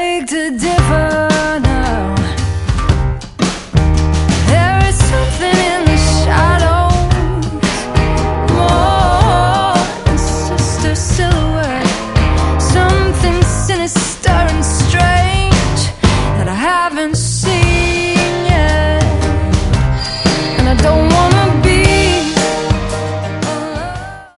beg to differ now. There is something in the shadows, more than sister silhouette, something sinister and strange that I haven't seen.